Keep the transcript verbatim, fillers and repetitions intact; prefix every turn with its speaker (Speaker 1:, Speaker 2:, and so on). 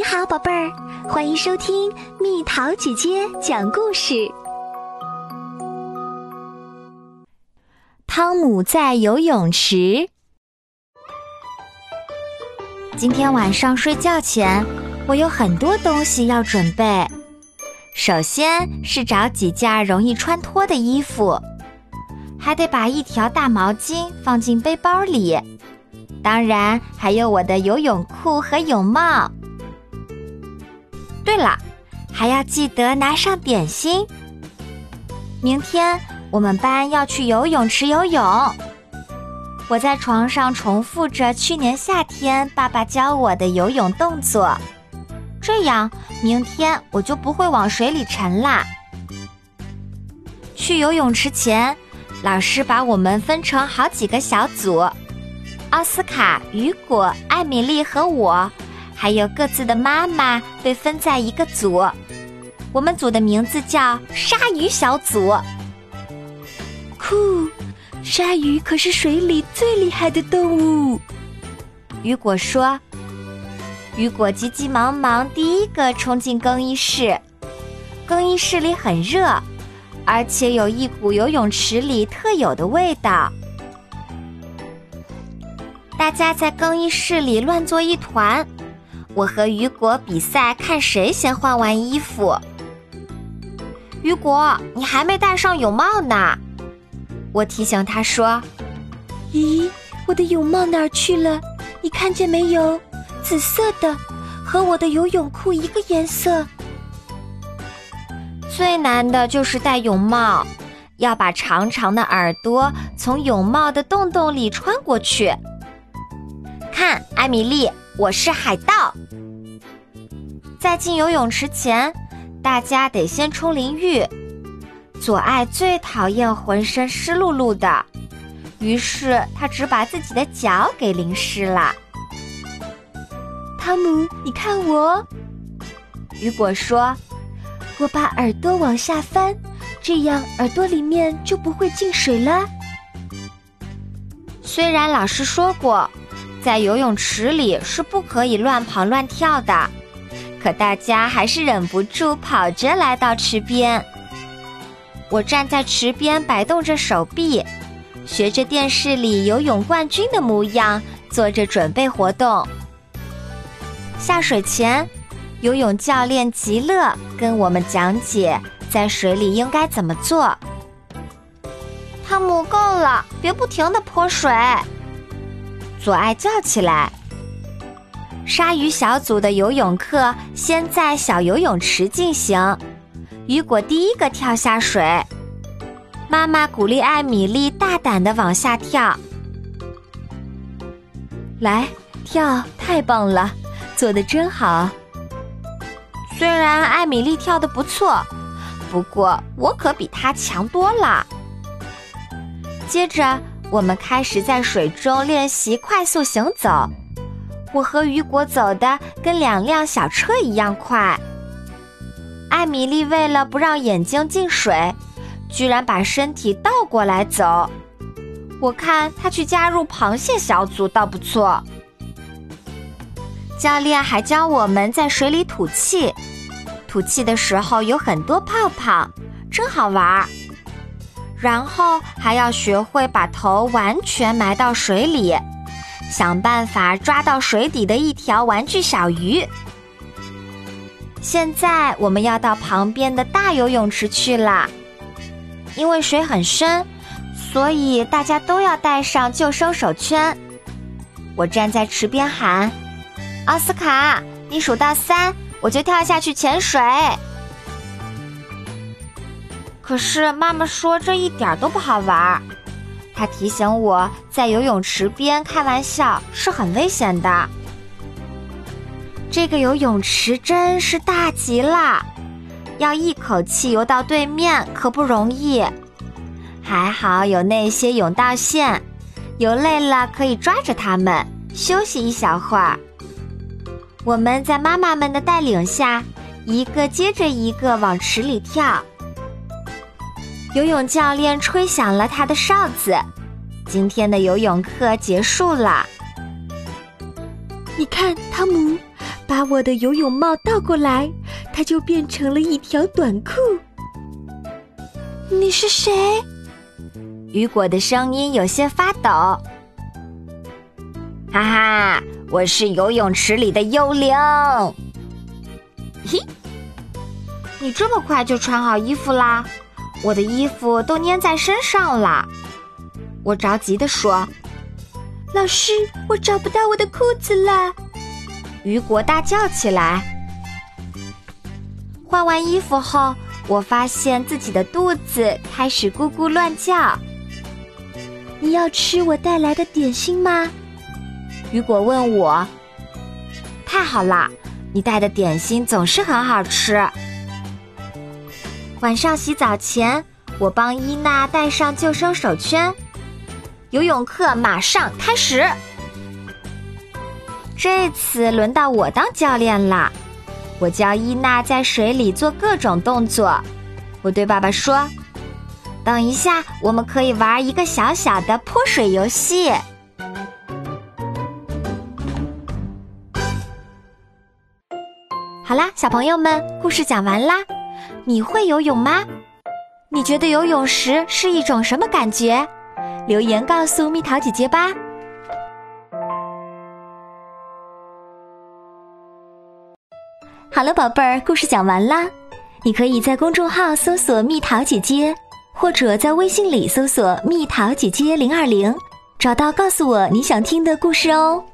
Speaker 1: 你好，宝贝儿，欢迎收听蜜桃姐姐讲故事。汤姆在游泳池。今天晚上睡觉前，我有很多东西要准备。首先是找几件容易穿脱的衣服，还得把一条大毛巾放进背包里，当然还有我的游泳裤和泳帽。对了，还要记得拿上点心。明天我们班要去游泳池游泳。我在床上重复着去年夏天爸爸教我的游泳动作，这样明天我就不会往水里沉啦。去游泳池前，老师把我们分成好几个小组，奥斯卡、雨果、艾米丽和我，还有各自的妈妈被分在一个组。我们组的名字叫鲨鱼小组。酷，鲨鱼可是水里最厉害的动物。雨果说。雨果急急忙忙第一个冲进更衣室。更衣室里很热，而且有一股游泳池里特有的味道。大家在更衣室里乱作一团，我和雨果比赛看谁先换完衣服。雨果，你还没戴上泳帽呢。我提醒他说。咦，我的泳帽哪儿去了？你看见没有？紫色的，和我的游泳裤一个颜色。最难的就是戴泳帽，要把长长的耳朵从泳帽的洞洞里穿过去。看，艾米丽，我是海盗。在进游泳池前，大家得先冲淋浴。左爱最讨厌浑身湿漉漉的，于是他只把自己的脚给淋湿了。汤姆，你看我。雨果说，我把耳朵往下翻，这样耳朵里面就不会进水了。虽然老师说过，在游泳池里是不可以乱跑乱跳的，可大家还是忍不住跑着来到池边。我站在池边摆动着手臂，学着电视里游泳冠军的模样，做着准备活动。下水前，游泳教练吉乐跟我们讲解在水里应该怎么做。汤姆，够了，别不停地泼水。左爱叫起来。鲨鱼小组的游泳课先在小游泳池进行，雨果第一个跳下水。妈妈鼓励艾米丽大胆地往下跳。来，跳，太棒了，做得真好。虽然艾米丽跳得不错，不过我可比她强多了。接着我们开始在水中练习快速行走，我和雨果走的跟两辆小车一样快。艾米丽为了不让眼睛进水，居然把身体倒过来走。我看她去加入螃蟹小组倒不错。教练还教我们在水里吐气，吐气的时候有很多泡泡，真好玩。然后还要学会把头完全埋到水里，想办法抓到水底的一条玩具小鱼。现在我们要到旁边的大游泳池去了，因为水很深，所以大家都要带上救生手圈。我站在池边喊，奥斯卡，你数到三，我就跳下去潜水。可是妈妈说这一点都不好玩，她提醒我在游泳池边开玩笑是很危险的。这个游泳池真是大极了，要一口气游到对面可不容易。还好有那些泳道线，游累了可以抓着它们休息一小会儿。我们在妈妈们的带领下，一个接着一个往池里跳。游泳教练吹响了他的哨子，今天的游泳课结束了。你看，汤姆，
Speaker 2: 把我的游泳帽倒过来，它就变成了一条短裤。你是谁？
Speaker 1: 雨果的声音有些发抖。哈哈，我是游泳池里的幽灵。嘿，你这么快就穿好衣服啦？我的衣服都粘在身上了。我着急地说。
Speaker 2: 老师，我找不到我的裤子了！
Speaker 1: 雨果大叫起来。换完衣服后，我发现自己的肚子开始咕咕乱叫。
Speaker 2: 你要吃我带来的点心吗？
Speaker 1: 雨果问我。太好了，你带的点心总是很好吃。晚上洗澡前，我帮伊娜戴上救生手圈。游泳课马上开始。这次轮到我当教练啦。我教伊娜在水里做各种动作。我对爸爸说，等一下我们可以玩一个小小的泼水游戏。好啦，小朋友们，故事讲完啦。你会游泳吗？你觉得游泳时是一种什么感觉？留言告诉蜜桃姐姐吧。好了，宝贝儿，故事讲完啦。你可以在公众号搜索蜜桃姐姐，或者在微信里搜索蜜桃姐姐零二零，找到告诉我你想听的故事哦。